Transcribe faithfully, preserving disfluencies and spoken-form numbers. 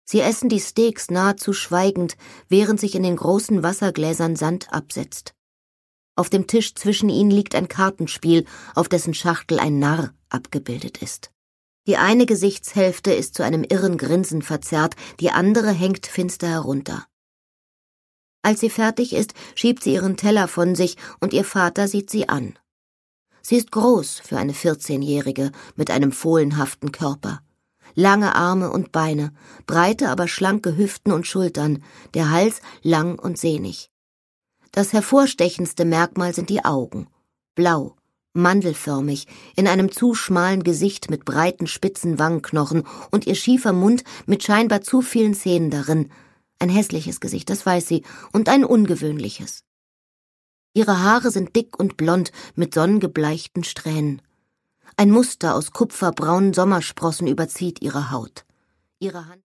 Sie essen die Steaks nahezu schweigend, während sich in den großen Wassergläsern Sand absetzt. Auf dem Tisch zwischen ihnen liegt ein Kartenspiel, auf dessen Schachtel ein Narr abgebildet ist. Die eine Gesichtshälfte ist zu einem irren Grinsen verzerrt, die andere hängt finster herunter. Als sie fertig ist, schiebt sie ihren Teller von sich und ihr Vater sieht sie an. Sie ist groß für eine vierzehnjährige mit einem fohlenhaften Körper. Lange Arme und Beine, breite, aber schlanke Hüften und Schultern, der Hals lang und sehnig. Das hervorstechendste Merkmal sind die Augen. Blau, mandelförmig, in einem zu schmalen Gesicht mit breiten, spitzen Wangenknochen und ihr schiefer Mund mit scheinbar zu vielen Zähnen darin. Ein hässliches Gesicht, das weiß sie, und ein ungewöhnliches. Ihre Haare sind dick und blond mit sonnengebleichten Strähnen. Ein Muster aus kupferbraunen Sommersprossen überzieht ihre Haut. Ihre Hand